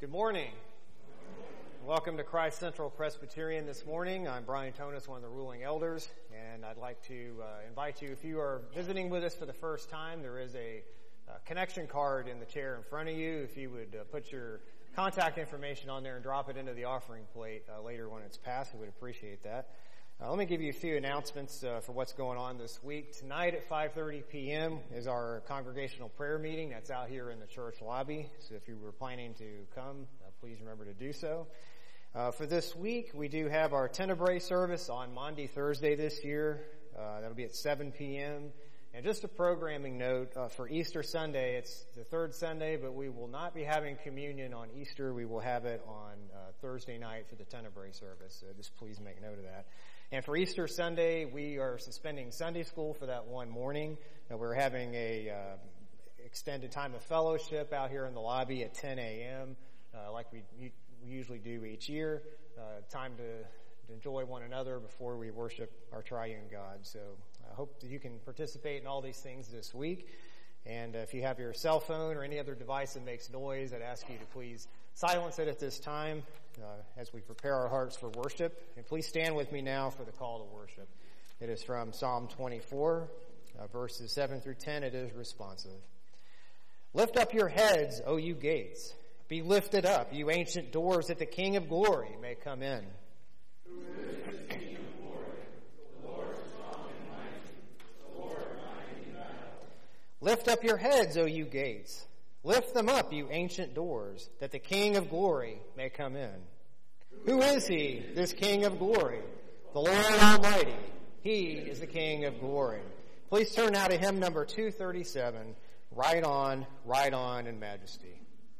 Good morning. Welcome to Christ Central Presbyterian this morning. I'm Brian Tonis, one of the ruling elders, and I'd like to invite you, if you are visiting with us for the first time, there is a connection card in the chair in front of you. If you would put your contact information on there and drop it into the offering plate later when it's passed, we would appreciate that. Let me give you a few announcements for what's going on this week. Tonight at 5:30 p.m. is our congregational prayer meeting. That's out here in the church lobby. So if you were planning to come, please remember to do so. For this week, we do have our Tenebrae service on Maundy Thursday this year. That'll be at 7 p.m. And just a programming note, for Easter Sunday, it's the third Sunday, but we will not be having communion on Easter. We will have it on Thursday night for the Tenebrae service. So just please make note of that. And for Easter Sunday, we are suspending Sunday school for that one morning. We're having a extended time of fellowship out here in the lobby at 10 a.m., like we usually do each year. Time to enjoy one another before we worship our triune God. So I hope that you can participate in all these things this week. And if you have your cell phone or any other device that makes noise, I'd ask you to please silence it at this time as we prepare our hearts for worship. And please stand with me now for the call to worship. It is from Psalm 24, verses 7 through 10. It is responsive. Lift up your heads, O you gates. Be lifted up, you ancient doors, that the King of glory may come in. Who is this King of glory? The Lord strong and mighty, the Lord mighty in battle. Lift up your heads, O you gates. Lift them up, you ancient doors, that the King of glory may come in. Who is he, this King of glory? The Lord Almighty. He is the King of glory. Please turn now to hymn number 237, Ride On in Majesty.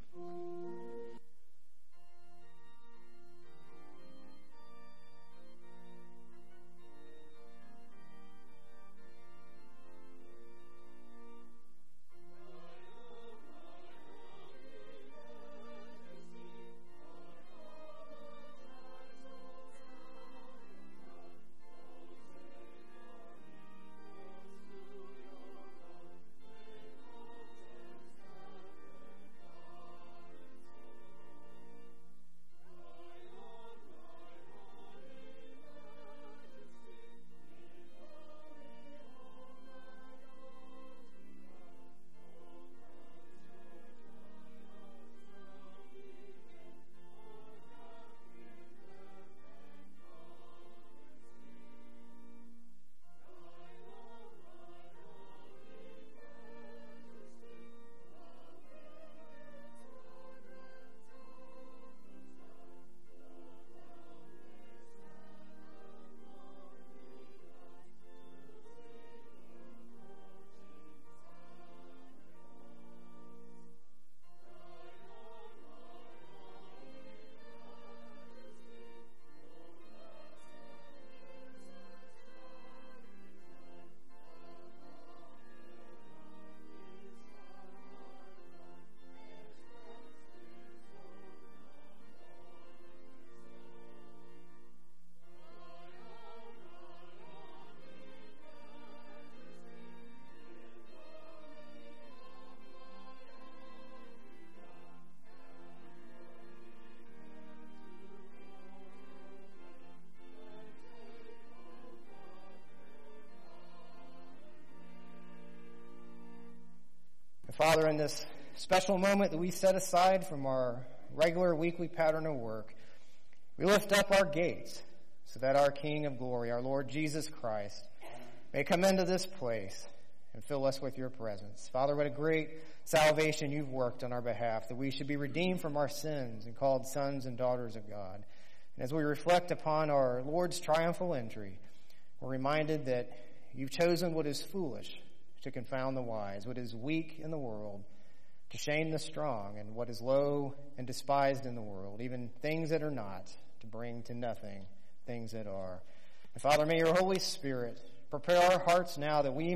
Father, in this special moment that we set aside from our regular weekly pattern of work, we lift up our gates so that our King of glory, our Lord Jesus Christ, may come into this place and fill us with your presence. Father, what a great salvation you've worked on our behalf, that we should be redeemed from our sins and called sons and daughters of God. And as we reflect upon our Lord's triumphal entry, we're reminded that you've chosen what is foolish to confound the wise, what is weak in the world, to shame the strong, and what is low and despised in the world, even things that are not, to bring to nothing things that are. And Father, may your Holy Spirit prepare our hearts now that we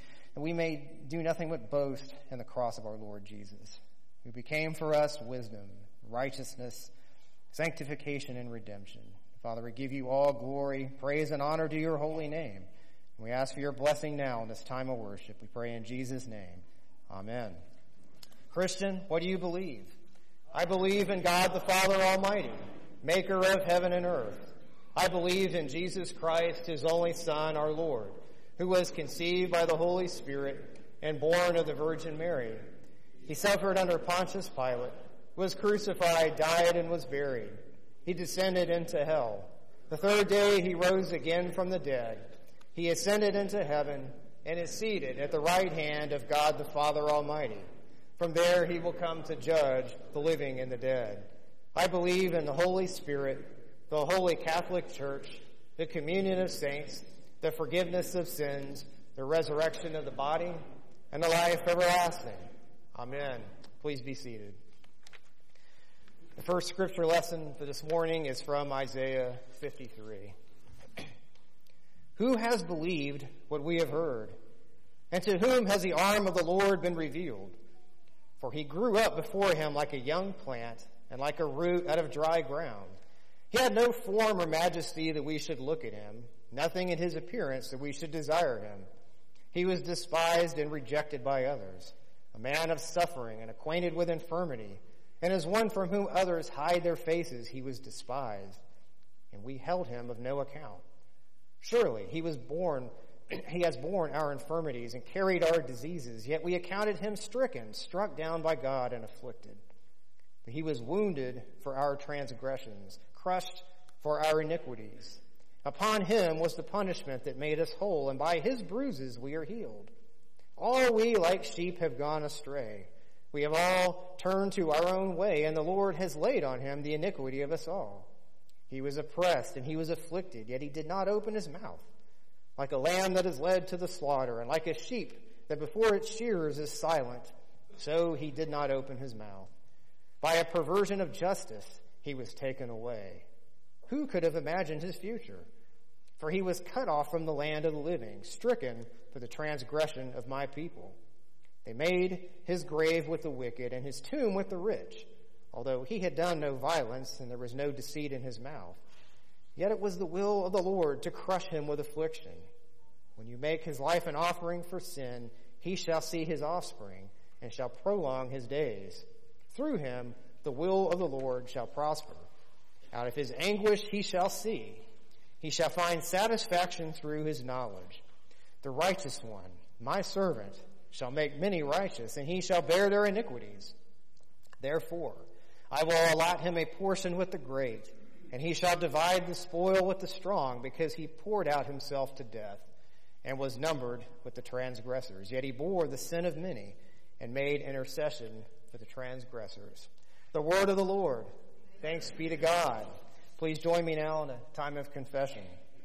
may do nothing but boast in the cross of our Lord Jesus, who became for us wisdom, righteousness, sanctification, and redemption. Father, we give you all glory, praise, and honor to your holy name. We ask for your blessing now in this time of worship. We pray in Jesus' name. Amen. Christian, what do you believe? I believe in God the Father Almighty, maker of heaven and earth. I believe in Jesus Christ, his only Son, our Lord, who was conceived by the Holy Spirit and born of the Virgin Mary. He suffered under Pontius Pilate, was crucified, died, and was buried. He descended into hell. The third day he rose again from the dead. He ascended into heaven and is seated at the right hand of God the Father Almighty. From there he will come to judge the living and the dead. I believe in the Holy Spirit, the Holy Catholic Church, the communion of saints, the forgiveness of sins, the resurrection of the body, and the life everlasting. Amen. Please be seated. The first scripture lesson for this morning is from Isaiah 53. Who has believed what we have heard? And to whom has the arm of the Lord been revealed? For he grew up before him like a young plant and like a root out of dry ground. He had no form or majesty that we should look at him, nothing in his appearance that we should desire him. He was despised and rejected by others, a man of suffering and acquainted with infirmity, and as one from whom others hide their faces, he was despised, and we held him of no account. Surely he has borne our infirmities and carried our diseases, yet we accounted him stricken, struck down by God, and afflicted. But he was wounded for our transgressions, crushed for our iniquities. Upon him was the punishment that made us whole, and by his bruises we are healed. All we like sheep have gone astray. We have all turned to our own way, and the Lord has laid on him the iniquity of us all. He was oppressed and he was afflicted, yet he did not open his mouth. Like a lamb that is led to the slaughter, and like a sheep that before its shearers is silent, so he did not open his mouth. By a perversion of justice he was taken away. Who could have imagined his future? For he was cut off from the land of the living, stricken for the transgression of my people. They made his grave with the wicked and his tomb with the rich, although he had done no violence and there was no deceit in his mouth. Yet it was the will of the Lord to crush him with affliction. When you make his life an offering for sin, he shall see his offspring and shall prolong his days. Through him the will of the Lord shall prosper. Out of his anguish he shall see. He shall find satisfaction through his knowledge. The righteous one, my servant, shall make many righteous, and he shall bear their iniquities. Therefore, I will allot him a portion with the great, and he shall divide the spoil with the strong, because he poured out himself to death, and was numbered with the transgressors. Yet he bore the sin of many, and made intercession for the transgressors. The word of the Lord. Thanks be to God. Please join me now in a time of confession.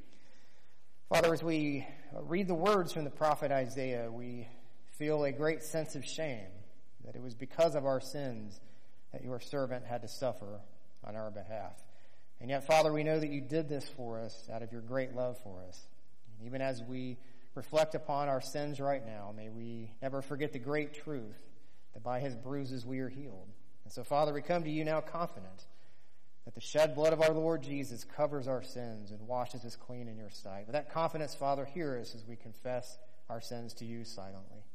Father, as we read the words from the prophet Isaiah, we feel a great sense of shame that it was because of our sins that your servant had to suffer on our behalf. And yet, Father, we know that you did this for us out of your great love for us. And even as we reflect upon our sins right now, may we never forget the great truth that by his bruises we are healed. And so, Father, we come to you now confident that the shed blood of our Lord Jesus covers our sins and washes us clean in your sight. With that confidence, Father, hear us as we confess our sins to you silently.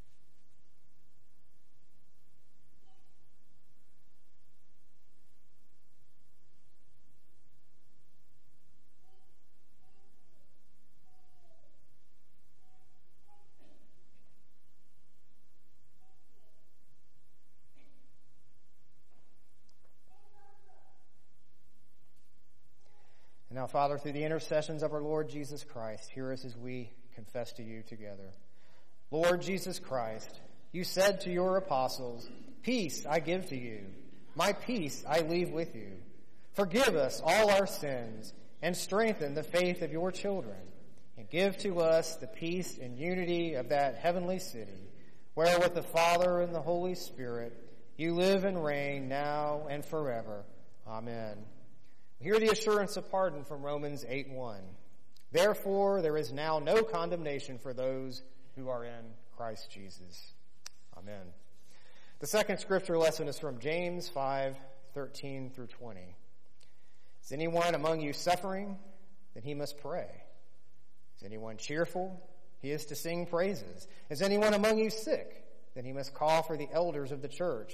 And now, Father, through the intercessions of our Lord Jesus Christ, hear us as we confess to you together. Lord Jesus Christ, you said to your apostles, "Peace I give to you, my peace I leave with you. Forgive us all our sins and strengthen the faith of your children, and give to us the peace and unity of that heavenly city, where with the Father and the Holy Spirit you live and reign now and forever. Amen." Hear the assurance of pardon from Romans 8:1. Therefore, there is now no condemnation for those who are in Christ Jesus. Amen. The second scripture lesson is from James 5:13 through 20. Is anyone among you suffering? Then he must pray. Is anyone cheerful? He is to sing praises. Is anyone among you sick? Then he must call for the elders of the church, and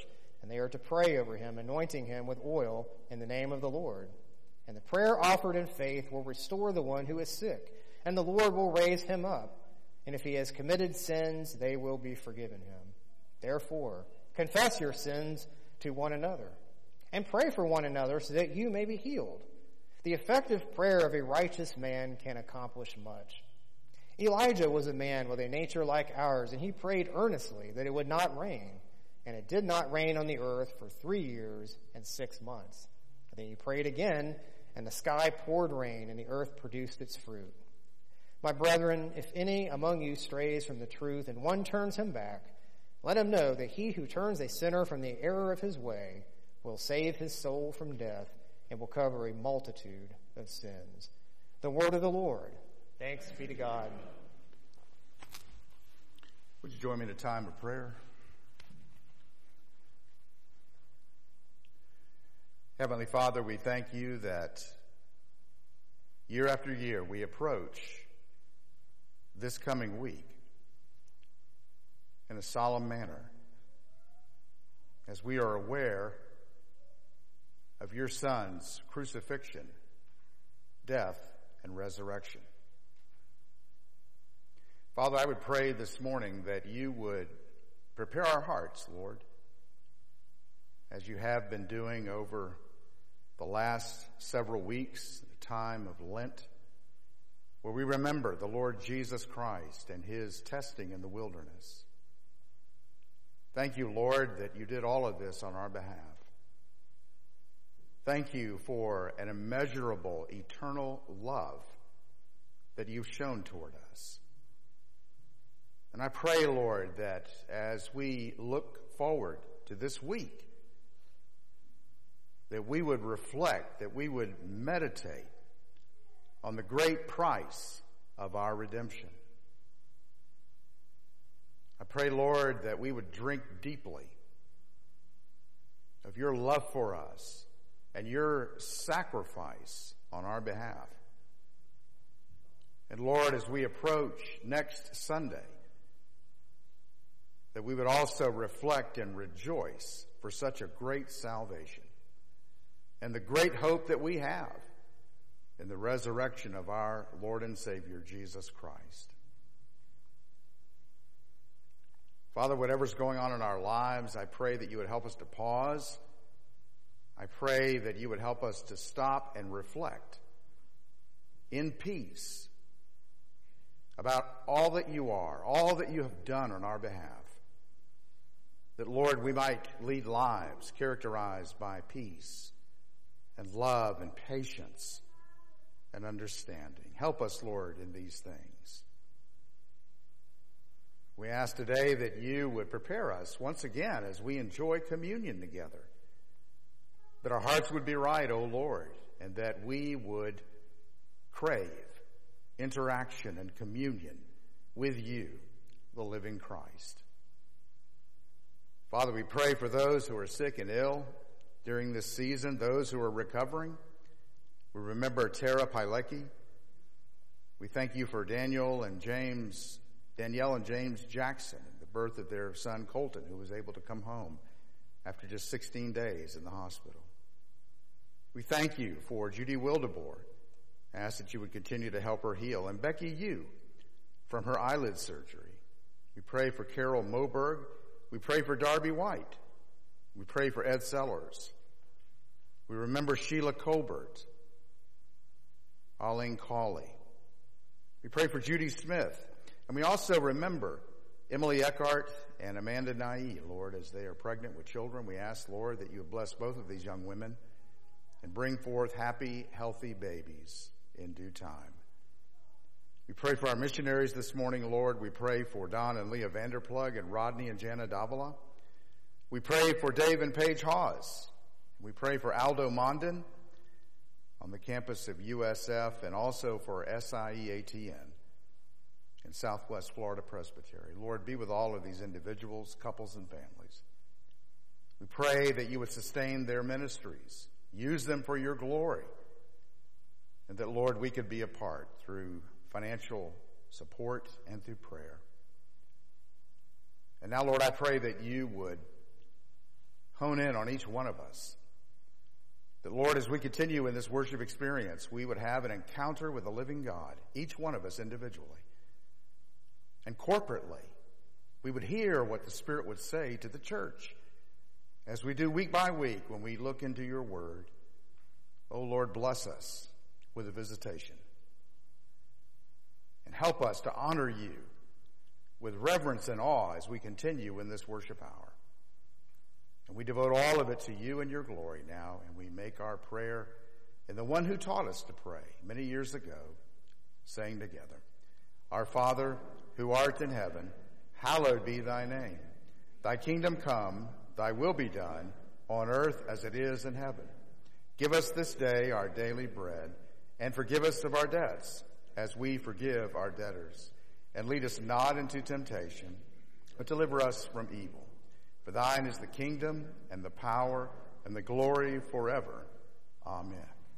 and they are to pray over him, anointing him with oil in the name of the Lord. And the prayer offered in faith will restore the one who is sick, and the Lord will raise him up. And if he has committed sins, they will be forgiven him. Therefore, confess your sins to one another, and pray for one another so that you may be healed. The effective prayer of a righteous man can accomplish much. Elijah was a man with a nature like ours, and he prayed earnestly that it would not rain. And it did not rain on the earth for 3 years and 6 months. And then he prayed again, and the sky poured rain, and the earth produced its fruit. My brethren, if any among you strays from the truth, and one turns him back, let him know that he who turns a sinner from the error of his way will save his soul from death, and will cover a multitude of sins. The word of the Lord. Thanks be to God. Would you join me in a time of prayer? Heavenly Father, we thank you that year after year we approach this coming week in a solemn manner as we are aware of your Son's crucifixion, death, and resurrection. Father, I would pray this morning that you would prepare our hearts, Lord, as you have been doing over the last several weeks, the time of Lent, where we remember the Lord Jesus Christ and his testing in the wilderness. Thank you, Lord, that you did all of this on our behalf. Thank you for an immeasurable, eternal love that you've shown toward us. And I pray, Lord, that as we look forward to this week, that we would reflect, that we would meditate on the great price of our redemption. I pray, Lord, that we would drink deeply of your love for us and your sacrifice on our behalf. And Lord, as we approach next Sunday, that we would also reflect and rejoice for such a great salvation and the great hope that we have in the resurrection of our Lord and Savior, Jesus Christ. Father, whatever's going on in our lives, I pray that you would help us to pause. I pray that you would help us to stop and reflect in peace about all that you are, all that you have done on our behalf. That, Lord, we might lead lives characterized by peace and love and patience and understanding. Help us, Lord, in these things. We ask today that you would prepare us once again as we enjoy communion together. That our hearts would be right, O Lord, and that we would crave interaction and communion with you, the living Christ. Father, we pray for those who are sick and ill during this season, those who are recovering. We remember Tara Pilecki. We thank you for Danielle and James Jackson, and the birth of their son Colton, who was able to come home after just 16 days in the hospital. We thank you for Judy Wildebohr. I ask that you would continue to help her heal. And Becky Yu from her eyelid surgery. We pray for Carol Moberg. We pray for Darby White. We pray for Ed Sellers. We remember Sheila Colbert, Arlene Cawley. We pray for Judy Smith. And we also remember Emily Eckhart and Amanda Nai, Lord, as they are pregnant with children. We ask, Lord, that you would bless both of these young women and bring forth happy, healthy babies in due time. We pray for our missionaries this morning, Lord. We pray for Don and Leah Vanderplug and Rodney and Jana Davila. We pray for Dave and Paige Hawes. We pray for Aldo Mondin on the campus of USF and also for SIEATN in Southwest Florida Presbytery. Lord, be with all of these individuals, couples, and families. We pray that you would sustain their ministries, use them for your glory, and that, Lord, we could be a part through financial support and through prayer. And now, Lord, I pray that you would hone in on each one of us. That, Lord, as we continue in this worship experience, we would have an encounter with the living God, each one of us individually. And corporately, we would hear what the Spirit would say to the church as we do week by week when we look into your word. Oh, Lord, bless us with a visitation. And help us to honor you with reverence and awe as we continue in this worship hour. And we devote all of it to you and your glory now, and we make our prayer in the one who taught us to pray many years ago, saying together, Our Father, who art in heaven, hallowed be thy name. Thy kingdom come, thy will be done, on earth as it is in heaven. Give us this day our daily bread, and forgive us of our debts, as we forgive our debtors. And lead us not into temptation, but deliver us from evil. For thine is the kingdom, and the power, and the glory forever. Amen.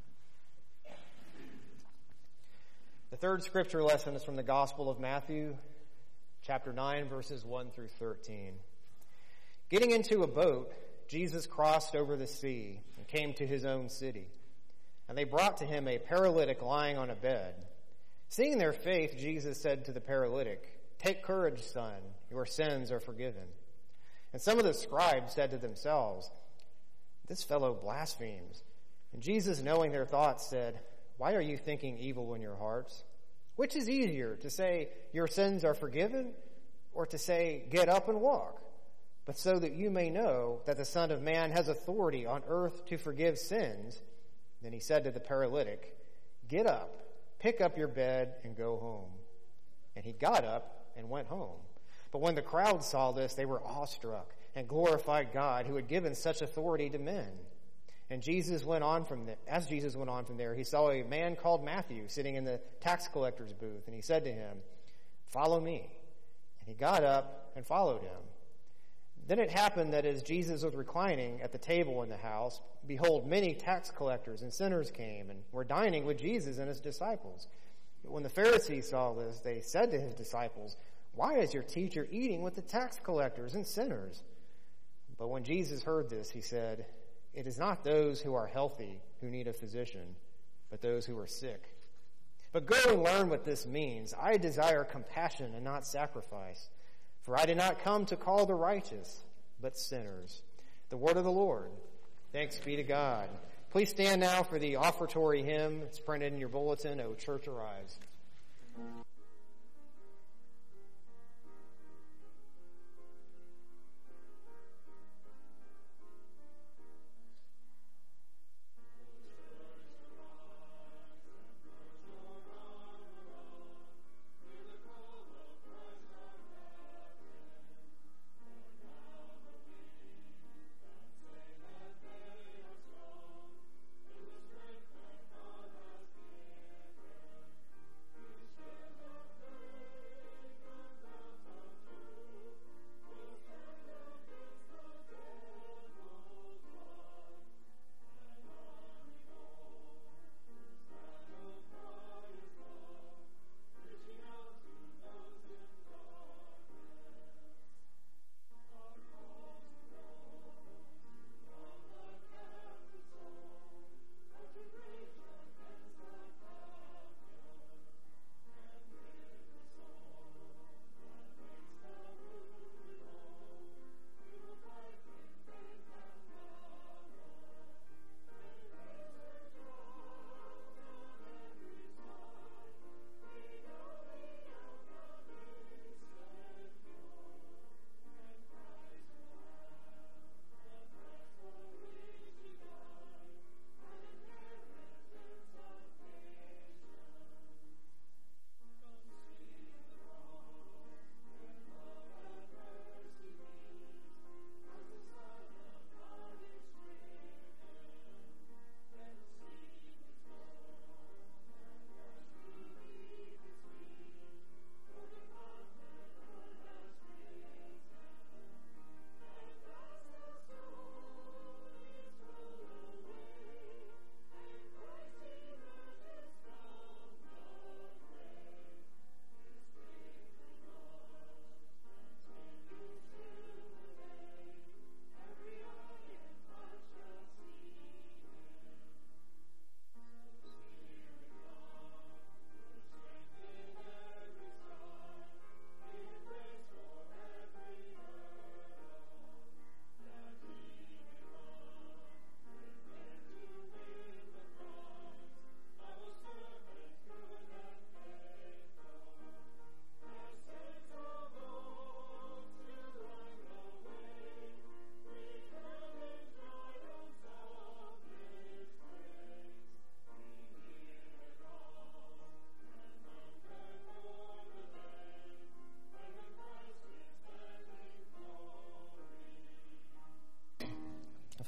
The third scripture lesson is from the Gospel of Matthew, chapter 9, verses 1 through 13. Getting into a boat, Jesus crossed over the sea and came to his own city. And they brought to him a paralytic lying on a bed. Seeing their faith, Jesus said to the paralytic, Take courage, son, your sins are forgiven. And some of the scribes said to themselves, This fellow blasphemes. And Jesus, knowing their thoughts, said, Why are you thinking evil in your hearts? Which is easier, to say, Your sins are forgiven, or to say, Get up and walk? But so that you may know that the Son of Man has authority on earth to forgive sins. Then he said to the paralytic, Get up, pick up your bed, and go home. And he got up and went home. But when the crowd saw this, they were awestruck and glorified God who had given such authority to men. And as Jesus went on from there, he saw a man called Matthew sitting in the tax collector's booth. And he said to him, Follow me. And he got up and followed him. Then it happened that as Jesus was reclining at the table in the house, behold, many tax collectors and sinners came and were dining with Jesus and his disciples. But when the Pharisees saw this, they said to his disciples, Why is your teacher eating with the tax collectors and sinners? But when Jesus heard this, he said, It is not those who are healthy who need a physician, but those who are sick. But go and learn what this means. I desire compassion and not sacrifice. For I did not come to call the righteous, but sinners. The word of the Lord. Thanks be to God. Please stand now for the offertory hymn. It's printed in your bulletin, O Church Arise.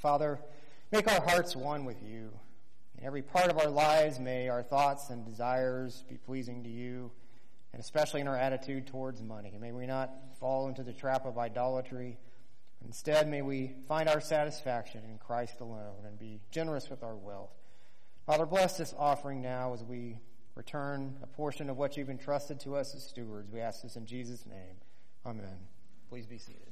Father, make our hearts one with you. In every part of our lives, may our thoughts and desires be pleasing to you, and especially in our attitude towards money. May we not fall into the trap of idolatry. Instead, may we find our satisfaction in Christ alone and be generous with our wealth. Father, bless this offering now as we return a portion of what you've entrusted to us as stewards. We ask this in Jesus' name. Amen. Please be seated.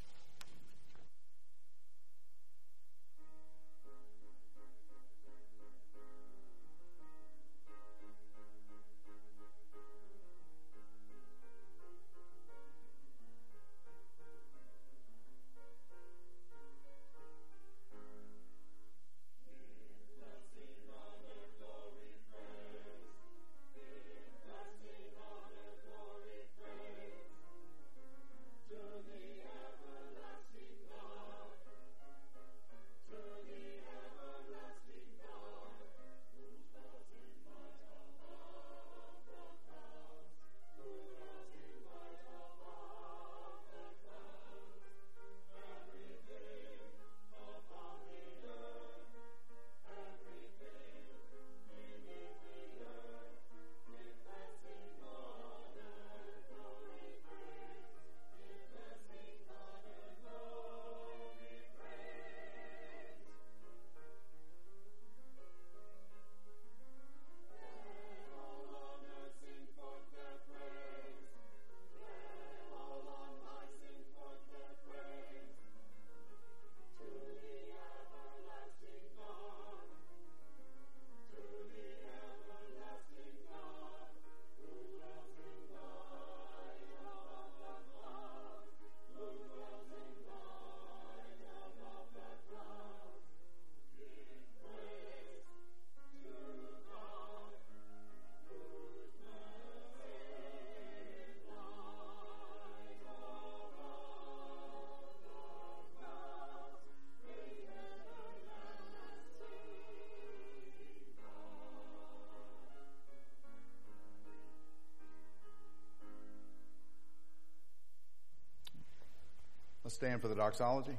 Let's stand for the doxology.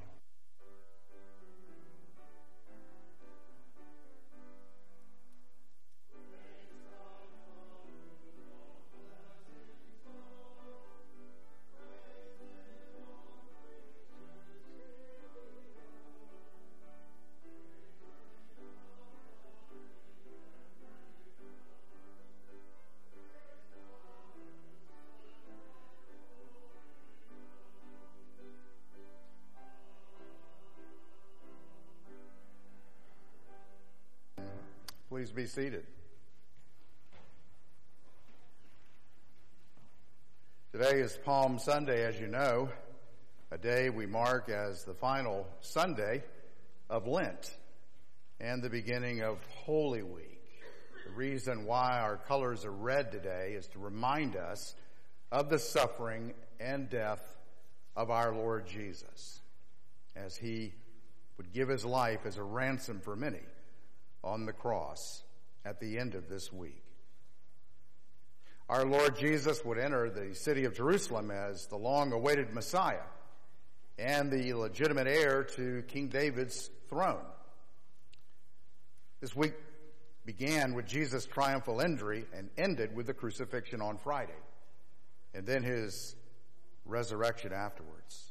Please be seated. Today is Palm Sunday, as you know, a day we mark as the final Sunday of Lent and the beginning of Holy Week. The reason why our colors are red today is to remind us of the suffering and death of our Lord Jesus, as he would give his life as a ransom for many on the cross at the end of this week. Our Lord Jesus would enter the city of Jerusalem as the long-awaited Messiah and the legitimate heir to King David's throne. This week began with Jesus' triumphal entry and ended with the crucifixion on Friday, and then his resurrection afterwards.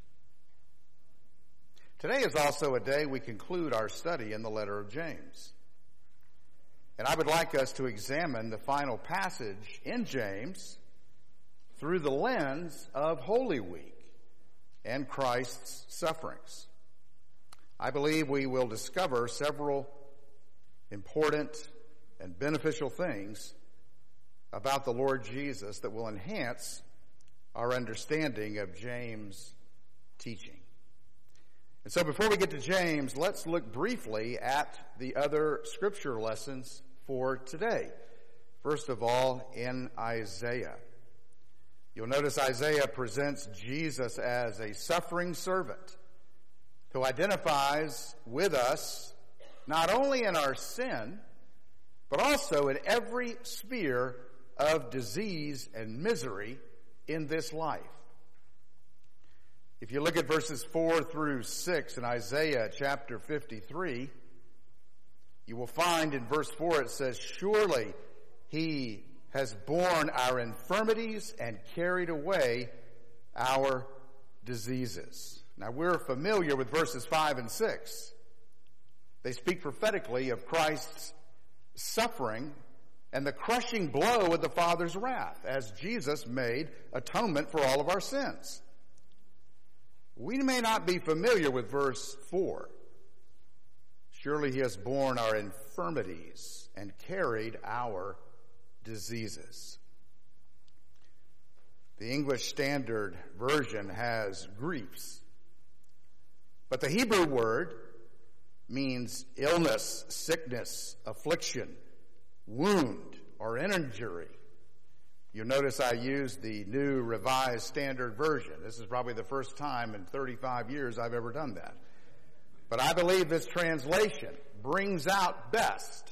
Today is also a day we conclude our study in the letter of James. And I would like us to examine the final passage in James through the lens of Holy Week and Christ's sufferings. I believe we will discover several important and beneficial things about the Lord Jesus that will enhance our understanding of James' teaching. And so before we get to James, let's look briefly at the other scripture lessons for today. First of all, in Isaiah. You'll notice Isaiah presents Jesus as a suffering servant who identifies with us not only in our sin, but also in every sphere of disease and misery in this life. If you look at verses 4 through 6 in Isaiah chapter 53, you will find in verse 4 it says, "Surely he has borne our infirmities and carried away our diseases." Now we're familiar with verses 5 and 6. They speak prophetically of Christ's suffering and the crushing blow of the Father's wrath as Jesus made atonement for all of our sins. We may not be familiar with verse 4. Surely he has borne our infirmities and carried our diseases. The English Standard Version has griefs. But the Hebrew word means illness, sickness, affliction, wound, or injury. You'll notice I used the New Revised Standard Version. This is probably the first time in 35 years I've ever done that. But I believe this translation brings out best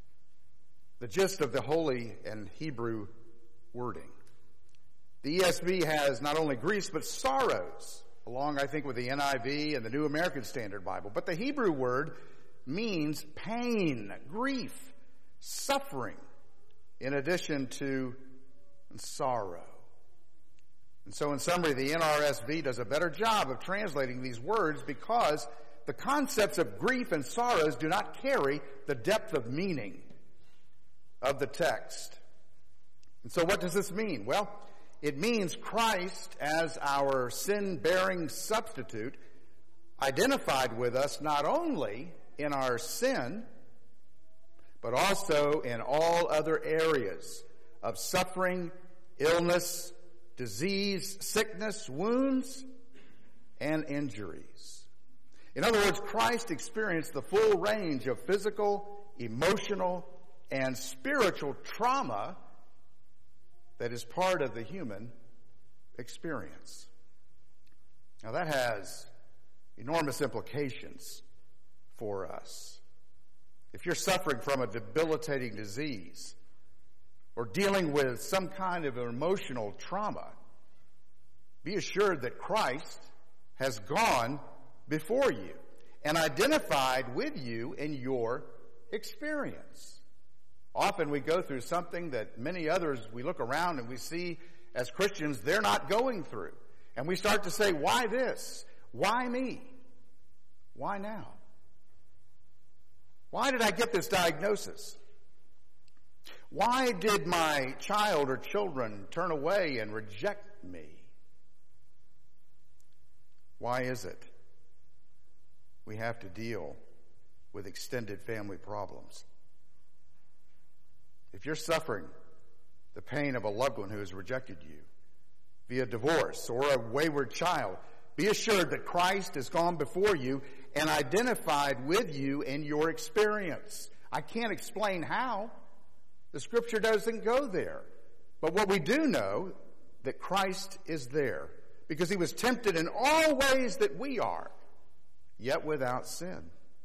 the gist of the Holy and Hebrew wording. The ESV has not only griefs but sorrows, along I think with the NIV and the New American Standard Bible. But the Hebrew word means pain, grief, suffering, in addition to sorrow. And so in summary, the NRSV does a better job of translating these words because the concepts of grief and sorrows do not carry the depth of meaning of the text. And so what does this mean? Well, it means Christ as our sin-bearing substitute identified with us not only in our sin, but also in all other areas of suffering, illness, disease, sickness, wounds, and injuries. In other words, Christ experienced the full range of physical, emotional, and spiritual trauma that is part of the human experience. Now that has enormous implications for us. If you're suffering from a debilitating disease or dealing with some kind of emotional trauma, be assured that Christ has gone before you and identified with you in your experience. Often we go through something that many others, we look around and we see as Christians, they're not going through. And we start to say, why this? Why me? Why now? Why did I get this diagnosis? Why did my child or children turn away and reject me? Why is it we have to deal with extended family problems? If you're suffering the pain of a loved one who has rejected you via divorce or a wayward child, be assured that Christ has gone before you and identified with you in your experience. I can't explain how. The scripture doesn't go there. But what we do know, that Christ is there because he was tempted in all ways that we are, yet without sin.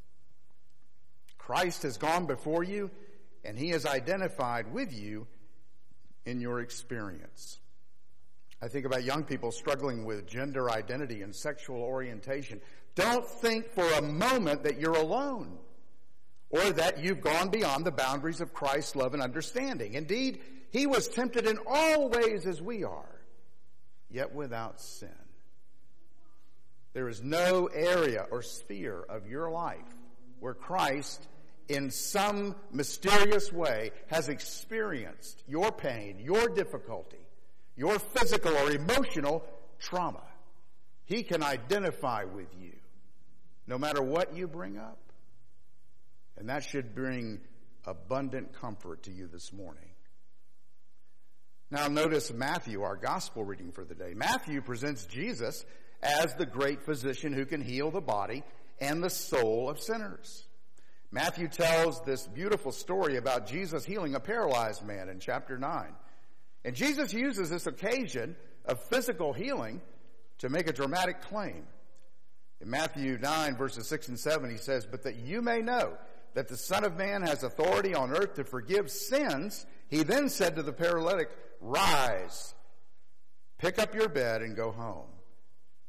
Christ has gone before you and he has identified with you in your experience. I think about young people struggling with gender identity and sexual orientation. Don't think for a moment that you're alone or that you've gone beyond the boundaries of Christ's love and understanding. Indeed, he was tempted in all ways as we are, yet without sin. There is no area or sphere of your life where Christ, in some mysterious way, has experienced your pain, your difficulty, your physical or emotional trauma. He can identify with you no matter what you bring up. And that should bring abundant comfort to you this morning. Now notice Matthew, our gospel reading for the day. Matthew presents Jesus as the great physician who can heal the body and the soul of sinners. Matthew tells this beautiful story about Jesus healing a paralyzed man in chapter 9. And Jesus uses this occasion of physical healing to make a dramatic claim. In Matthew 9, verses 6 and 7, he says, "But that you may know that the Son of Man has authority on earth to forgive sins," he then said to the paralytic, "Rise, pick up your bed and go home."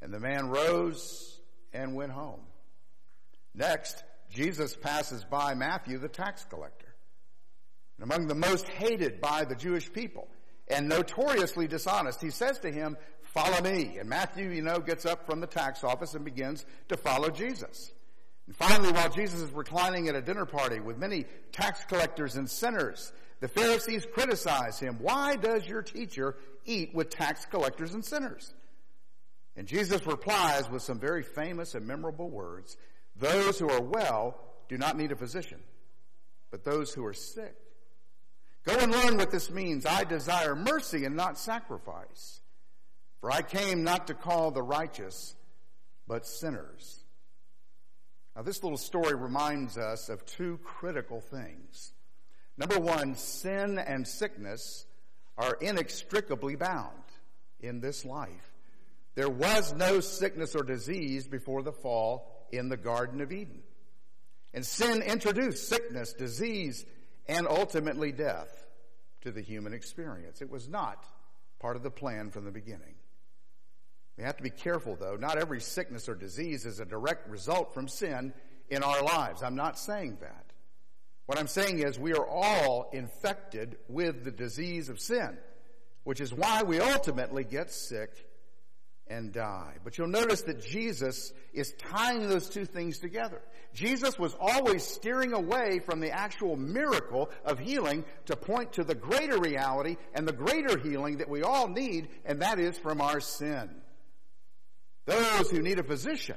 And the man rose and went home. Next, Jesus passes by Matthew, the tax collector, and among the most hated by the Jewish people and notoriously dishonest. He says to him, "Follow me." And Matthew, gets up from the tax office and begins to follow Jesus. And finally, while Jesus is reclining at a dinner party with many tax collectors and sinners, the Pharisees criticize him. "Why does your teacher eat with tax collectors and sinners?" And Jesus replies with some very famous and memorable words, "Those who are well do not need a physician, but those who are sick. Go and learn what this means. I desire mercy and not sacrifice. For I came not to call the righteous, but sinners." Now, this little story reminds us of two critical things. Number one, sin and sickness are inextricably bound in this life. There was no sickness or disease before the fall in the Garden of Eden. And sin introduced sickness, disease, and ultimately death to the human experience. It was not part of the plan from the beginning. We have to be careful, though. Not every sickness or disease is a direct result from sin in our lives. I'm not saying that. What I'm saying is we are all infected with the disease of sin, which is why we ultimately get sick and die. But you'll notice that Jesus is tying those two things together. Jesus was always steering away from the actual miracle of healing to point to the greater reality and the greater healing that we all need, and that is from our sin. Those who need a physician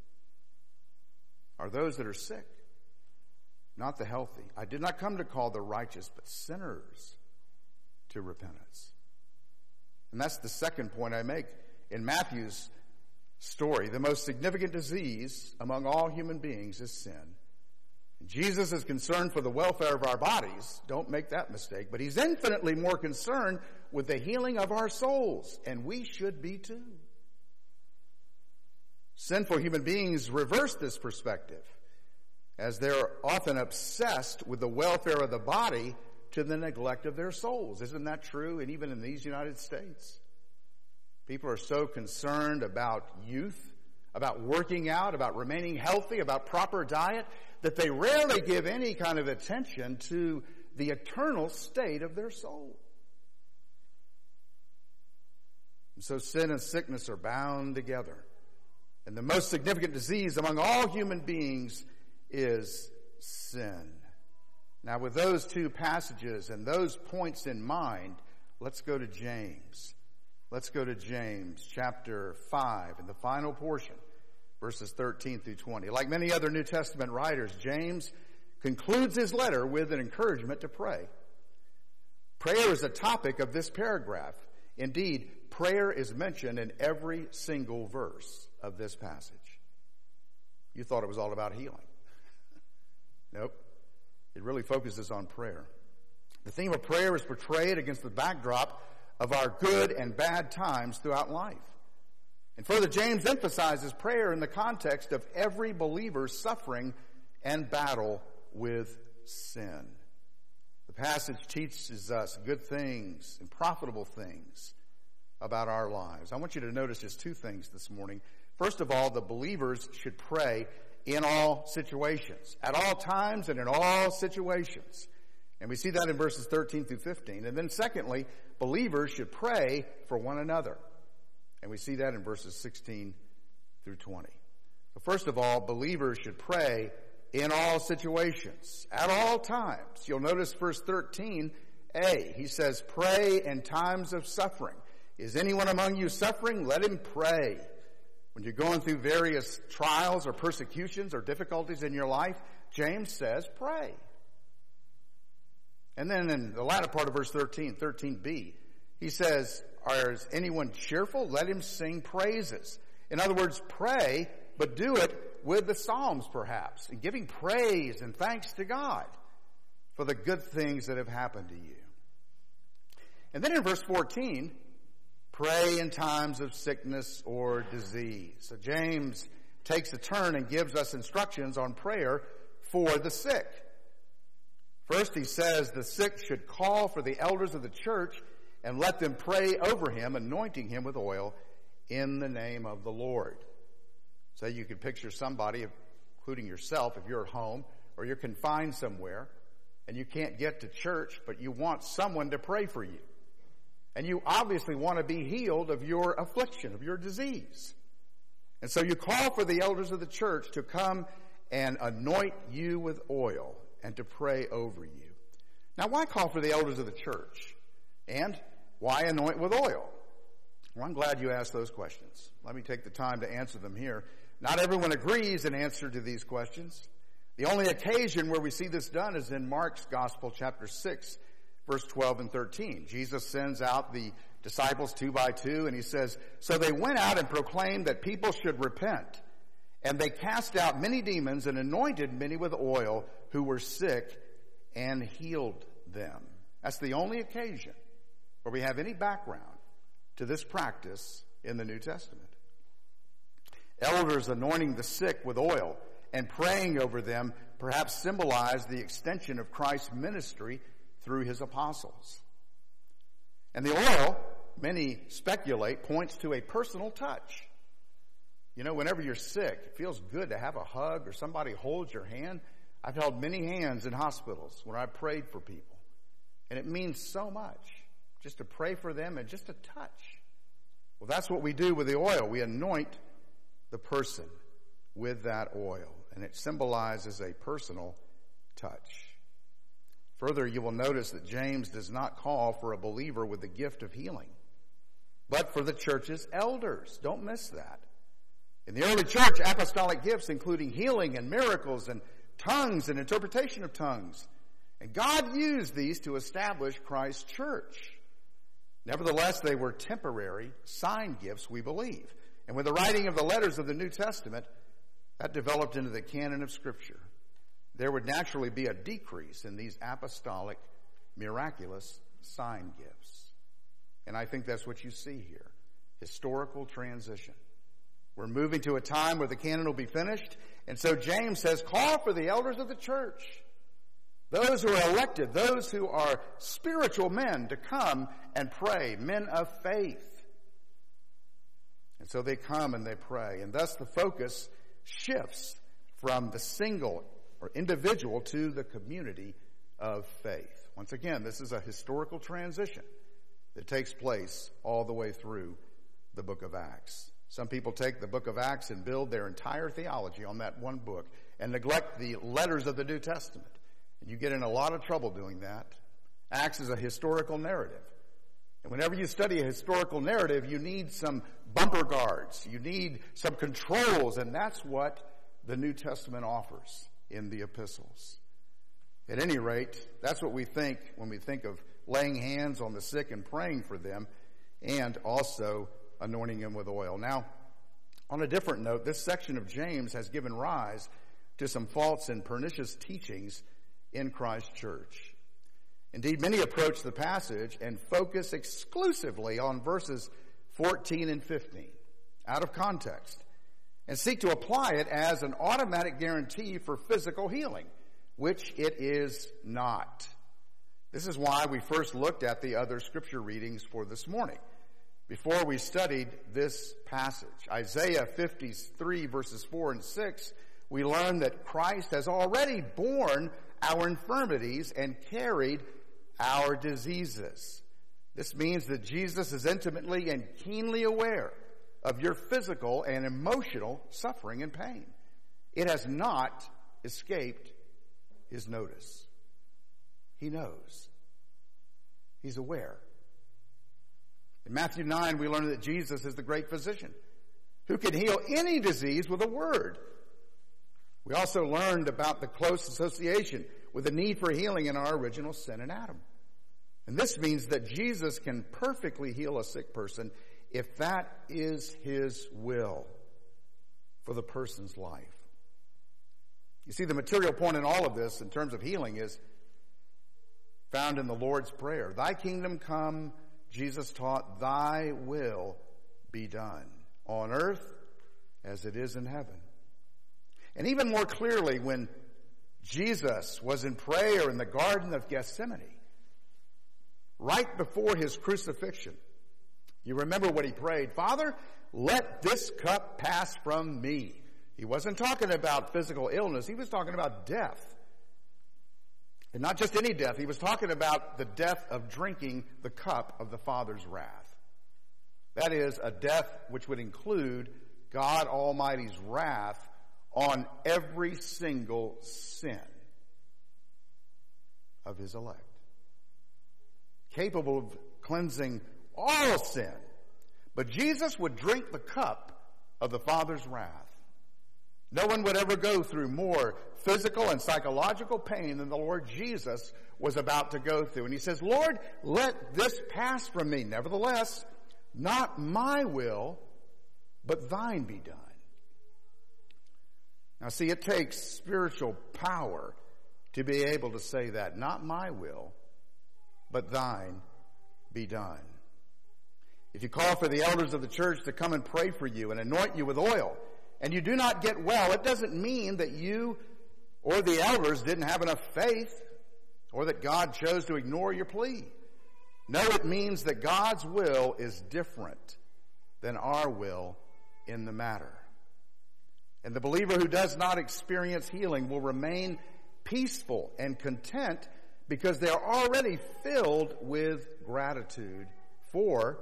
are those that are sick, not the healthy. I did not come to call the righteous, but sinners to repentance. And that's the second point I make. In Matthew's story, the most significant disease among all human beings is sin. Jesus is concerned for the welfare of our bodies. Don't make that mistake. But he's infinitely more concerned with the healing of our souls, and we should be too. Sinful human beings reverse this perspective, as they're often obsessed with the welfare of the body to the neglect of their souls. Isn't that true? And even in these United States, people are so concerned about youth, about working out, about remaining healthy, about proper diet, that they rarely give any kind of attention to the eternal state of their soul. And so sin and sickness are bound together. And the most significant disease among all human beings is sin. Now, with those two passages and those points in mind, let's go to James. Let's go to James chapter 5 in the final portion, verses 13 through 20. Like many other New Testament writers, James concludes his letter with an encouragement to pray. Prayer is a topic of this paragraph. Indeed, prayer is mentioned in every single verse of this passage. You thought it was all about healing. Nope. It really focuses on prayer. The theme of prayer is portrayed against the backdrop of our good and bad times throughout life. And further, James emphasizes prayer in the context of every believer's suffering and battle with sin. The passage teaches us good things and profitable things about our lives. I want you to notice just two things this morning. First of all, the believers should pray in all situations, at all times and in all situations. And we see that in verses 13 through 15. And then secondly, believers should pray for one another. And we see that in verses 16 through 20. So first of all, believers should pray in all situations, at all times. You'll notice verse 13a. He says, pray in times of suffering. Is anyone among you suffering? Let him pray. When you're going through various trials or persecutions or difficulties in your life, James says, pray. And then in the latter part of verse 13b, he says, is anyone cheerful? Let him sing praises. In other words, pray, but do it with the Psalms perhaps, and giving praise and thanks to God for the good things that have happened to you. And then in verse 14, pray in times of sickness or disease. So James takes a turn and gives us instructions on prayer for the sick. First, he says the sick should call for the elders of the church and let them pray over him, anointing him with oil in the name of the Lord. So you could picture somebody, including yourself, if you're at home or you're confined somewhere and you can't get to church, but you want someone to pray for you. And you obviously want to be healed of your affliction, of your disease. And so you call for the elders of the church to come and anoint you with oil and to pray over you. Now, why call for the elders of the church? And why anoint with oil? Well, I'm glad you asked those questions. Let me take the time to answer them here. Not everyone agrees in answer to these questions. The only occasion where we see this done is in Mark's Gospel, chapter 6, verse 12 and 13. Jesus sends out the disciples 2 by 2, and he says, "So they went out and proclaimed that people should repent. And they cast out many demons and anointed many with oil who were sick and healed them." That's the only occasion where we have any background to this practice in the New Testament. Elders anointing the sick with oil and praying over them perhaps symbolize the extension of Christ's ministry through his apostles. And the oil, many speculate, points to a personal touch. You know, whenever you're sick, it feels good to have a hug or somebody holds your hand. I've held many hands in hospitals when I prayed for people. And it means so much just to pray for them and just a touch. Well, that's what we do with the oil. We anoint the person with that oil. And it symbolizes a personal touch. Further, you will notice that James does not call for a believer with the gift of healing, but for the church's elders. Don't miss that. In the early church, apostolic gifts including healing and miracles and tongues and interpretation of tongues. And God used these to establish Christ's church. Nevertheless, they were temporary sign gifts, we believe. And with the writing of the letters of the New Testament, that developed into the canon of Scripture. There would naturally be a decrease in these apostolic, miraculous sign gifts. And I think that's what you see here. Historical transition. We're moving to a time where the canon will be finished. And so James says, call for the elders of the church, those who are elected, those who are spiritual men, to come and pray, men of faith. And so they come and they pray. And thus the focus shifts from the single or individual to the community of faith. Once again, this is a historical transition that takes place all the way through the book of Acts. Some people take the book of Acts and build their entire theology on that one book and neglect the letters of the New Testament. And you get in a lot of trouble doing that. Acts is a historical narrative. And whenever you study a historical narrative, you need some bumper guards. You need some controls, and that's what the New Testament offers in the epistles. At any rate, that's what we think when we think of laying hands on the sick and praying for them, and also anointing them with oil. Now, on a different note, this section of James has given rise to some false and pernicious teachings in Christ's church. Indeed, many approach the passage and focus exclusively on verses 14 and 15 out of context and seek to apply it as an automatic guarantee for physical healing, which it is not. This is why we first looked at the other scripture readings for this morning, before we studied this passage. Isaiah 53 verses 4 and 6, we learned that Christ has already borne our infirmities and carried our diseases. This means that Jesus is intimately and keenly aware of your physical and emotional suffering and pain. It has not escaped his notice. He knows. He's aware. In Matthew 9, we learn that Jesus is the great physician who can heal any disease with a word. We also learned about the close association with the need for healing in our original sin in Adam. And this means that Jesus can perfectly heal a sick person if that is his will for the person's life. You see, the material point in all of this in terms of healing is found in the Lord's Prayer. Thy kingdom come, Jesus taught, thy will be done on earth as it is in heaven. And even more clearly, when Jesus was in prayer in the Garden of Gethsemane, right before his crucifixion, You remember what he prayed, Father, let this cup pass from me. He wasn't talking about physical illness. He was talking about death. And not just any death. He was talking about the death of drinking the cup of the Father's wrath. That is, a death which would include God Almighty's wrath on every single sin of his elect. Capable of cleansing all sin. But Jesus would drink the cup of the Father's wrath. No one would ever go through more physical and psychological pain than the Lord Jesus was about to go through. And he says, Lord, let this pass from me. Nevertheless, not my will, but thine be done. Now see, it takes spiritual power to be able to say that. Not my will, but thine be done. If you call for the elders of the church to come and pray for you and anoint you with oil, and you do not get well, it doesn't mean that you or the elders didn't have enough faith or that God chose to ignore your plea. No, it means that God's will is different than our will in the matter. And the believer who does not experience healing will remain peaceful and content because they are already filled with gratitude for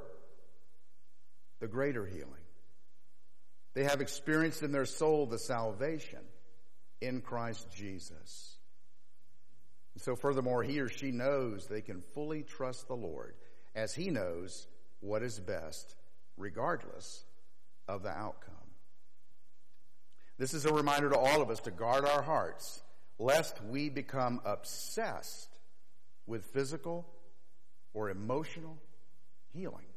the greater healing. They have experienced in their soul the salvation in Christ Jesus. And so furthermore, he or she knows they can fully trust the Lord as he knows what is best regardless of the outcome. This is a reminder to all of us to guard our hearts lest we become obsessed with physical or emotional healing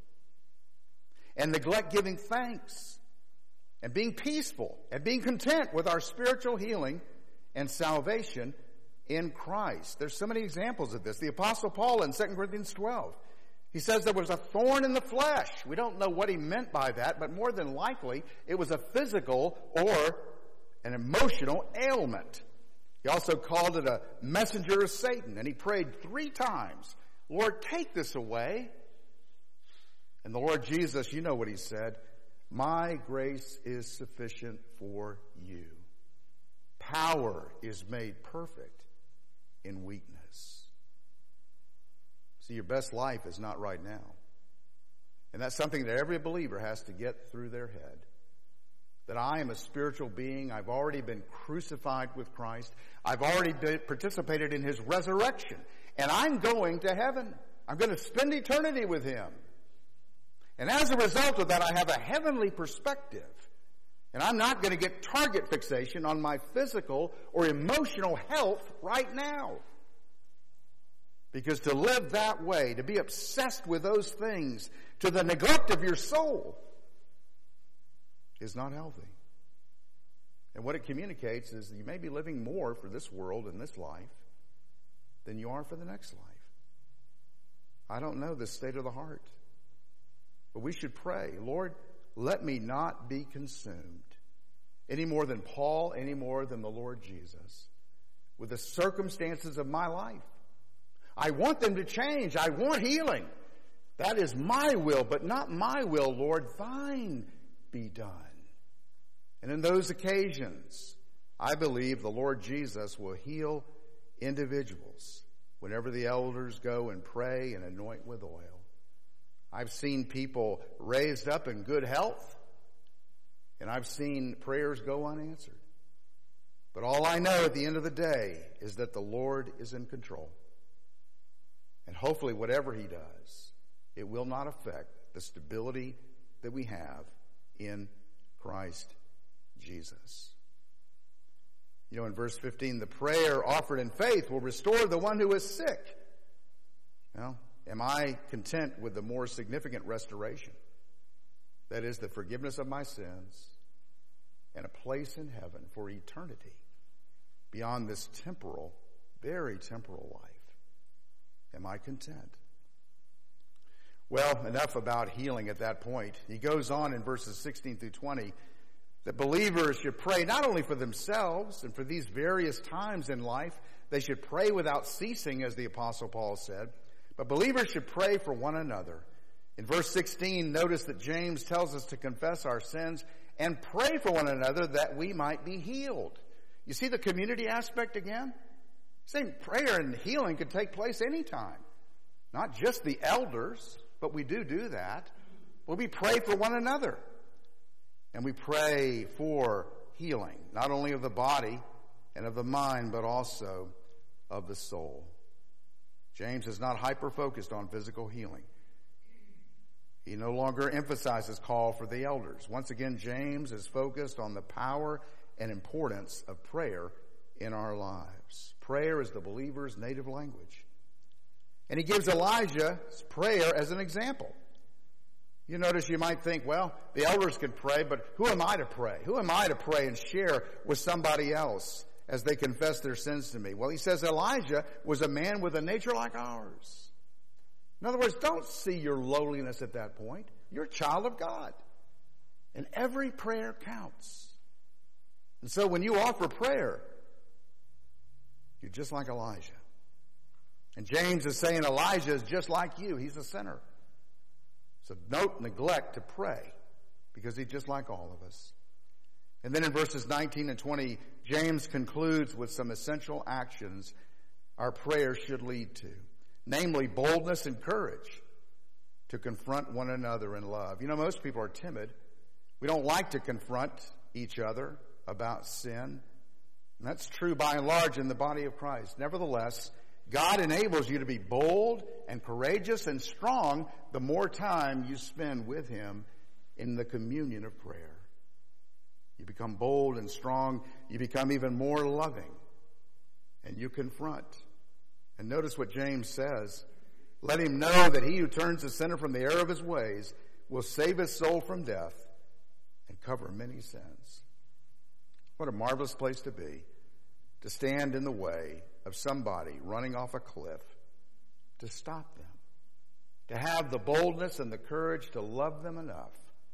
and neglect giving thanks and being peaceful and being content with our spiritual healing and salvation in Christ. There's so many examples of this. The Apostle Paul in 2 Corinthians 12, he says there was a thorn in the flesh. We don't know what he meant by that, but more than likely it was a physical or an emotional ailment. He also called it a messenger of Satan, and he prayed 3 times, Lord, take this away. And the Lord Jesus, you know what he said, my grace is sufficient for you. Power is made perfect in weakness. See, your best life is not right now. And that's something that every believer has to get through their head. That I am a spiritual being. I've already been crucified with Christ. I've already participated in his resurrection. And I'm going to heaven. I'm going to spend eternity with him. And as a result of that, I have a heavenly perspective. And I'm not going to get target fixation on my physical or emotional health right now. Because to live that way, to be obsessed with those things, to the neglect of your soul, is not healthy. And what it communicates is that you may be living more for this world and this life than you are for the next life. I don't know the state of the heart. But we should pray, Lord, let me not be consumed any more than Paul, any more than the Lord Jesus, with the circumstances of my life. I want them to change. I want healing. That is my will, but not my will, Lord. Thine be done. And in those occasions, I believe the Lord Jesus will heal individuals whenever the elders go and pray and anoint with oil. I've seen people raised up in good health, and I've seen prayers go unanswered. But all I know at the end of the day is that the Lord is in control. And hopefully whatever he does, it will not affect the stability that we have in Christ Jesus. You know, in verse 15, the prayer offered in faith will restore the one who is sick. Well, am I content with the more significant restoration? That is the forgiveness of my sins and a place in heaven for eternity beyond this temporal, very temporal life. Am I content? Well, enough about healing at that point. He goes on in verses 16 through 20 that believers should pray not only for themselves and for these various times in life. They should pray without ceasing, as the Apostle Paul said. But believers should pray for one another In verse 16, notice that James tells us to confess our sins and pray for one another that we might be healed. You see the community aspect again? Saying prayer and healing could take place anytime. Not just the elders, but we do that. Well, we pray for one another. And we pray for healing, not only of the body and of the mind, but also of the soul. James is not hyper-focused on physical healing. He no longer emphasizes call for the elders. Once again, James is focused on the power and importance of prayer in our lives. Prayer is the believer's native language. And he gives Elijah's prayer as an example. You notice you might think, well, the elders can pray, but who am I to pray? Who am I to pray and share with somebody else as they confess their sins to me? Well, he says Elijah was a man with a nature like ours. In other words, don't see your lowliness at that point. You're a child of God. And every prayer counts. And so when you offer prayer, you're just like Elijah. And James is saying Elijah is just like you. He's a sinner. So don't neglect to pray, because he's just like all of us. And then in verses 19 and 20, James concludes with some essential actions our prayer should lead to. Namely, boldness and courage to confront one another in love. You know, most people are timid. We don't like to confront each other about sin. And that's true by and large in the body of Christ. Nevertheless, God enables you to be bold and courageous and strong the more time you spend with him in the communion of prayer. You become bold and strong. You become even more loving. And you confront. And notice what James says. Let him know that he who turns the sinner from the error of his ways will save his soul from death and cover many sins. What a marvelous place to be, to stand in the way of somebody running off a cliff, to stop them, to have the boldness and the courage to love them enough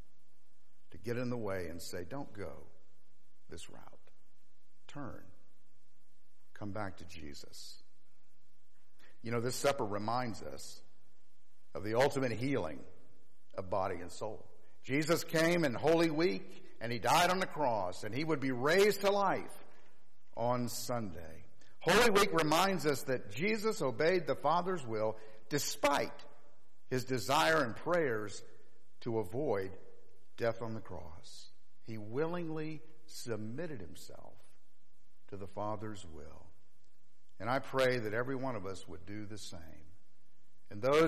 to get in the way and say, don't go this route. Turn. Come back to Jesus. You know, this supper reminds us of the ultimate healing of body and soul. Jesus came in Holy Week, and he died on the cross, and he would be raised to life on Sunday. Holy Week reminds us that Jesus obeyed the Father's will despite his desire and prayers to avoid death on the cross. He willingly submitted himself to the Father's will. And I pray that every one of us would do the same. And those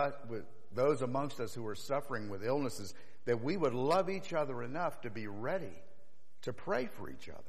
those amongst us who are suffering with illnesses, that we would love each other enough to be ready to pray for each other.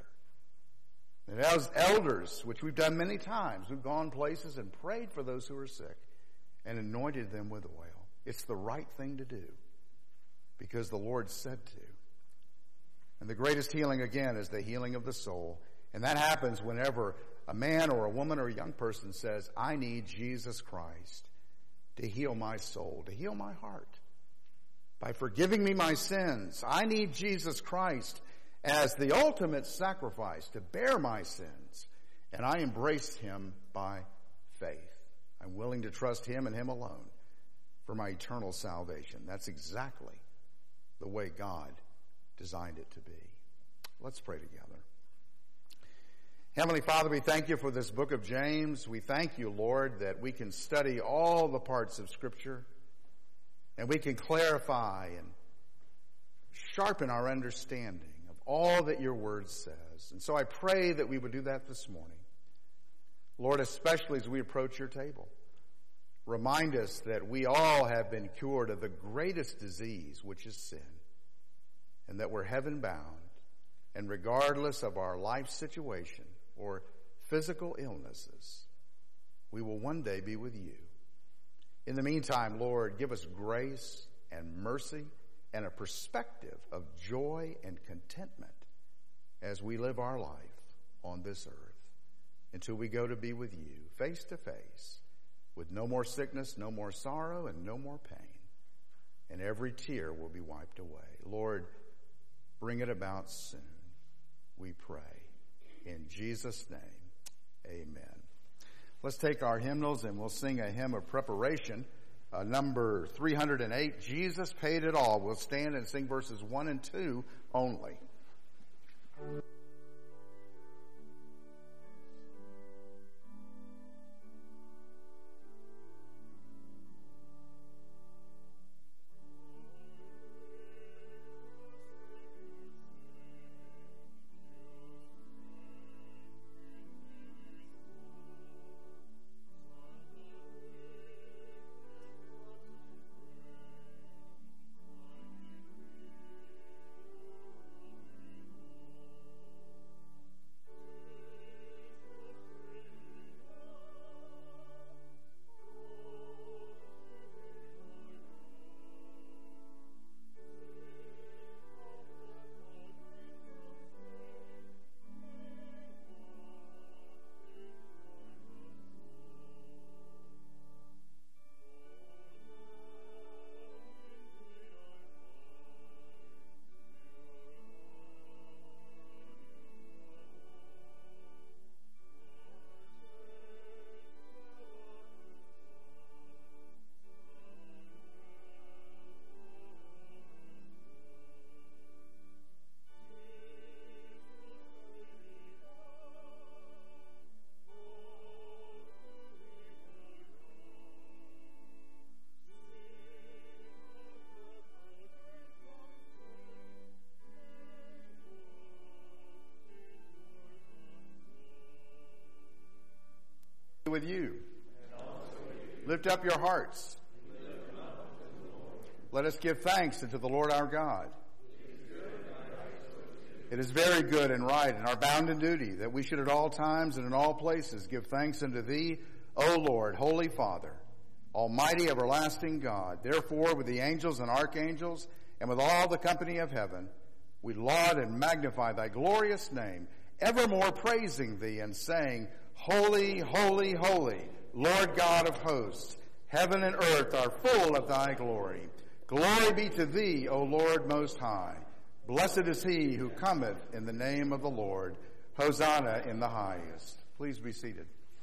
And as elders, which we've done many times, we've gone places and prayed for those who are sick and anointed them with oil. It's the right thing to do because the Lord said to. And the greatest healing, again, is the healing of the soul. And that happens whenever a man or a woman or a young person says, I need Jesus Christ to heal my soul, to heal my heart. By forgiving me my sins, I need Jesus Christ as the ultimate sacrifice to bear my sins, and I embrace him by faith. I'm willing to trust him and him alone for my eternal salvation. That's exactly the way God designed it to be. Let's pray together. Heavenly Father, we thank you for this book of James. We thank you, Lord, that we can study all the parts of Scripture, and we can clarify and sharpen our understanding all that your word says. And so I pray that we would do that this morning. Lord, especially as we approach your table, remind us that we all have been cured of the greatest disease, which is sin, and that we're heaven bound, and regardless of our life situation or physical illnesses, we will one day be with you. In the meantime, Lord, give us grace and mercy and a perspective of joy and contentment as we live our life on this earth until we go to be with you face to face with no more sickness, no more sorrow, and no more pain. And every tear will be wiped away. Lord, bring it about soon, we pray. In Jesus' name, amen. Let's take our hymnals and we'll sing a hymn of preparation. number 308, Jesus Paid It All. We'll stand and sing verses 1 and 2 only. With you. Lift up your hearts. Let us give thanks unto the Lord our God. It is very good and right and our bounden duty that we should at all times and in all places give thanks unto thee, O Lord, Holy Father, Almighty everlasting God. Therefore, with the angels and archangels and with all the company of heaven, we laud and magnify thy glorious name, evermore praising thee and saying, Holy, holy, holy, Lord God of hosts, heaven and earth are full of thy glory. Glory be to thee, O Lord most high. Blessed is he who cometh in the name of the Lord. Hosanna in the highest. Please be seated.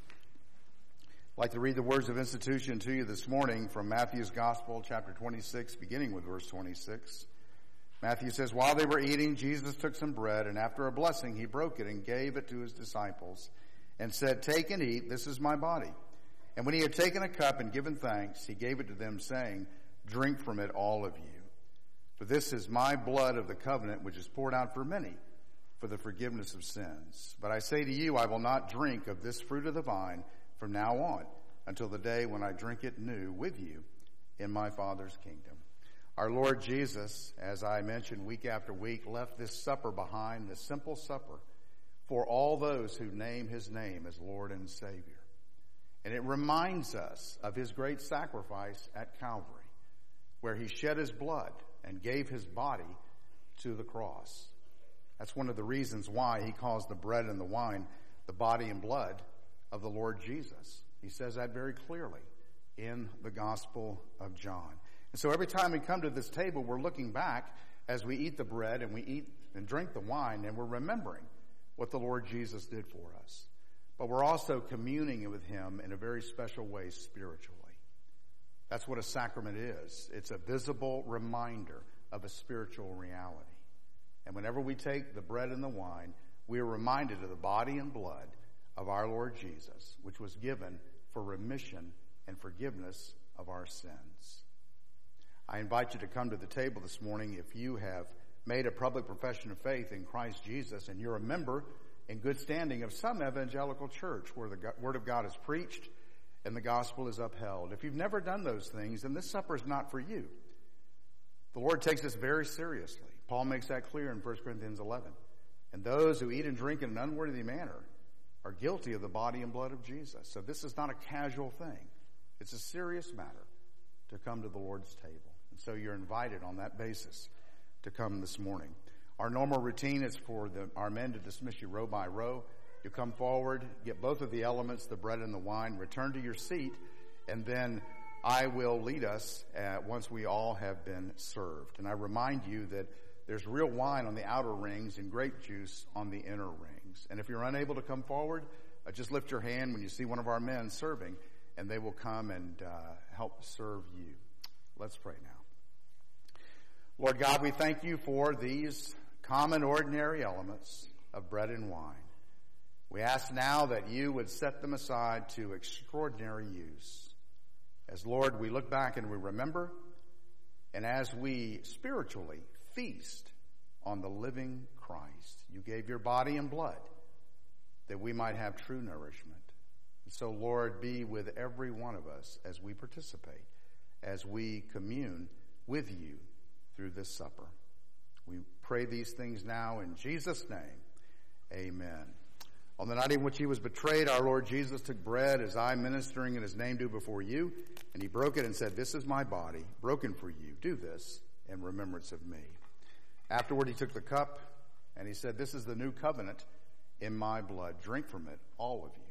I'd like to read the words of institution to you this morning from Matthew's Gospel, chapter 26, beginning with verse 26. Matthew says, While they were eating, Jesus took some bread, and after a blessing, he broke it and gave it to his disciples, and said, Take and eat, this is my body. And when he had taken a cup and given thanks, he gave it to them, saying, Drink from it, all of you. For this is my blood of the covenant, which is poured out for many, for the forgiveness of sins. But I say to you, I will not drink of this fruit of the vine from now on, until the day when I drink it new with you in my Father's kingdom. Our Lord Jesus, as I mentioned week after week, left this supper behind, this simple supper, for all those who name his name as Lord and Savior. And it reminds us of his great sacrifice at Calvary, where he shed his blood and gave his body to the cross. That's one of the reasons why he calls the bread and the wine the body and blood of the Lord Jesus. He says that very clearly in the Gospel of John. And so every time we come to this table, we're looking back as we eat the bread and we eat and drink the wine, and we're remembering what the Lord Jesus did for us. But we're also communing with him in a very special way spiritually. That's what a sacrament is. It's a visible reminder of a spiritual reality. And whenever we take the bread and the wine, we are reminded of the body and blood of our Lord Jesus, which was given for remission and forgiveness of our sins. I invite you to come to the table this morning if you have made a public profession of faith in Christ Jesus, and you're a member in good standing of some evangelical church where the Word of God is preached and the gospel is upheld. If you've never done those things, then this supper is not for you. The Lord takes this very seriously. Paul makes that clear in 1 Corinthians 11. And those who eat and drink in an unworthy manner are guilty of the body and blood of Jesus. So this is not a casual thing. It's a serious matter to come to the Lord's table. And so you're invited on that basis to come this morning. Our normal routine is for our men to dismiss you row by row. You come forward, get both of the elements, the bread and the wine, return to your seat, and then I will lead us once we all have been served. And I remind you that there's real wine on the outer rings and grape juice on the inner rings. And if you're unable to come forward, just lift your hand when you see one of our men serving, and they will come and help serve you. Let's pray now. Lord God, we thank you for these common, ordinary elements of bread and wine. We ask now that you would set them aside to extraordinary use. As, Lord, we look back and we remember, and as we spiritually feast on the living Christ, you gave your body and blood that we might have true nourishment. And so, Lord, be with every one of us as we participate, as we commune with you through this supper. We pray these things now in Jesus' name. Amen. On the night in which he was betrayed, our Lord Jesus took bread, as I, ministering in his name, do before you, and he broke it and said, "This is my body, broken for you. Do this in remembrance of me." Afterward, he took the cup, and he said, "This is the new covenant in my blood. Drink from it, all of you."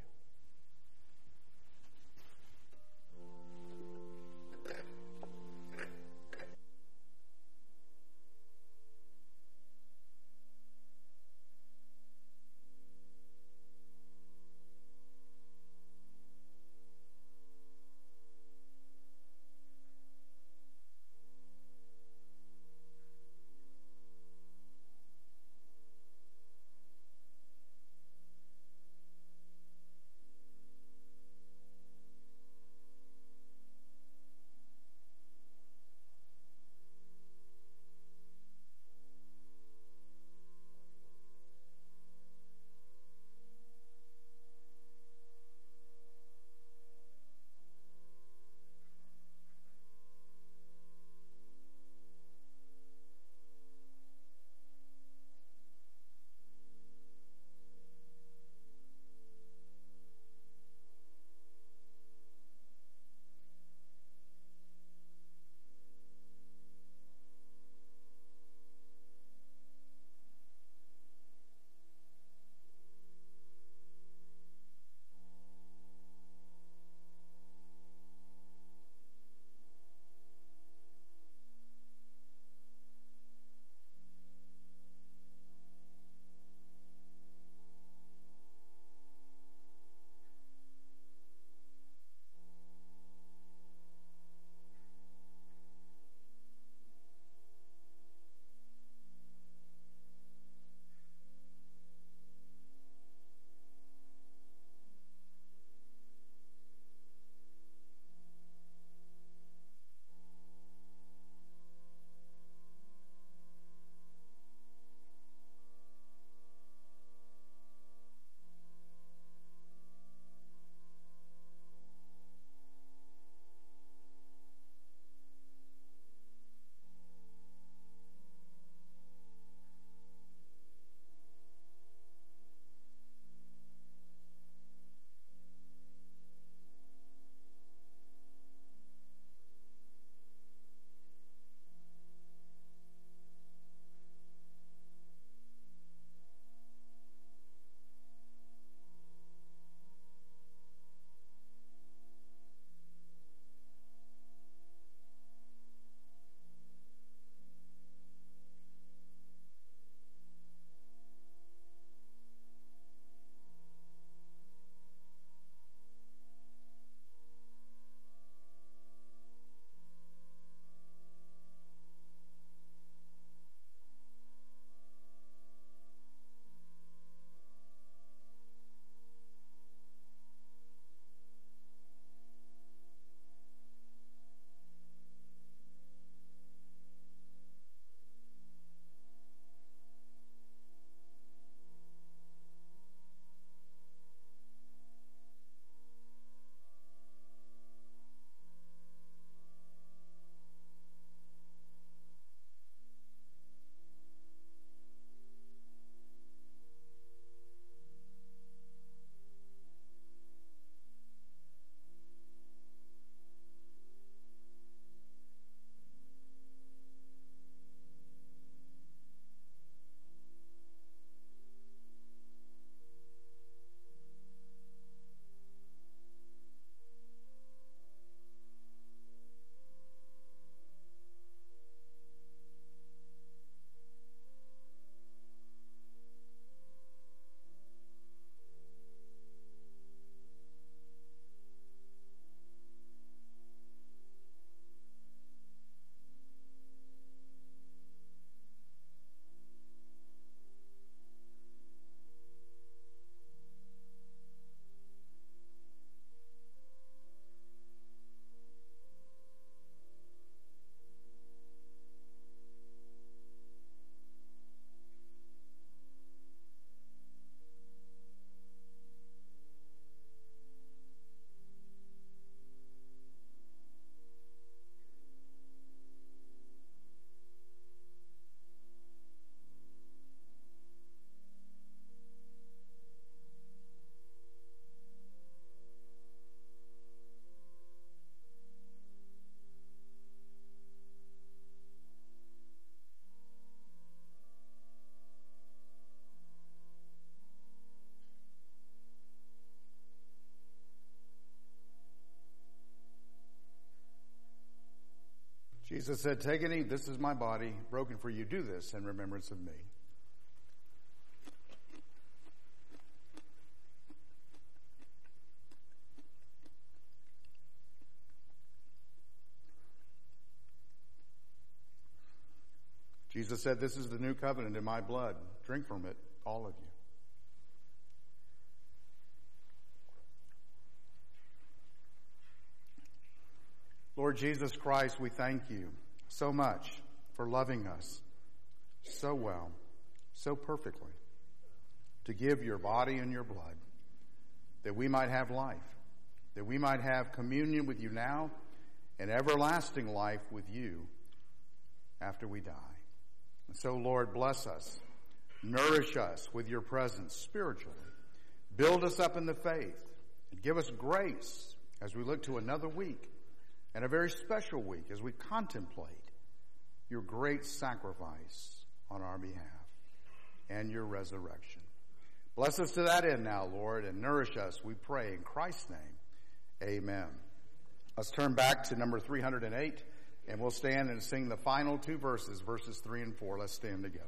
Jesus said, take and eat. This is my body broken for you. Do this in remembrance of me. Jesus said, this is the new covenant in my blood. Drink from it, all of you. Lord Jesus Christ, we thank you so much for loving us so well, so perfectly, to give your body and your blood, that we might have life, that we might have communion with you now and everlasting life with you after we die. And so, Lord, bless us, nourish us with your presence spiritually, build us up in the faith, and give us grace as we look to another week, and a very special week as we contemplate your great sacrifice on our behalf and your resurrection. Bless us to that end now, Lord, and nourish us, we pray, in Christ's name. Amen. Let's turn back to number 308, and we'll stand and sing the final two verses, verses 3 and 4. Let's stand together.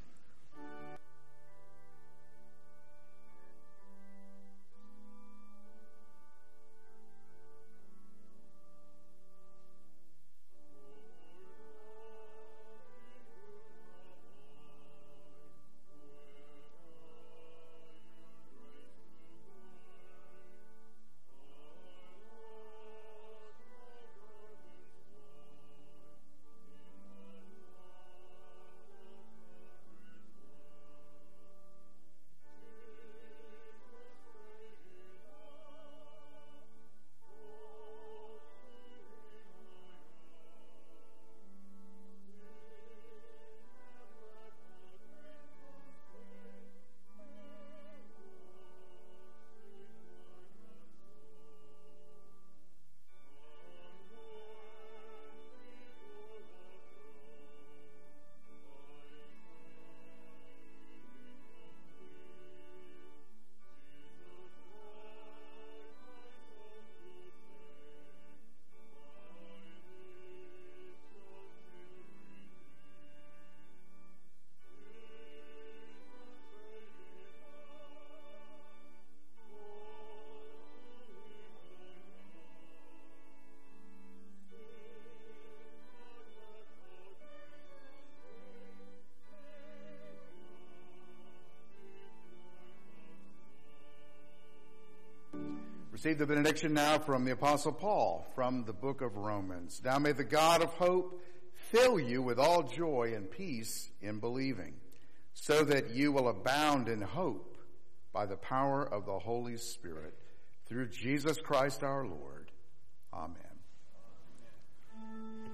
Receive the benediction now from the Apostle Paul from the book of Romans. Now may the God of hope fill you with all joy and peace in believing, so that you will abound in hope by the power of the Holy Spirit, through Jesus Christ our Lord. Amen.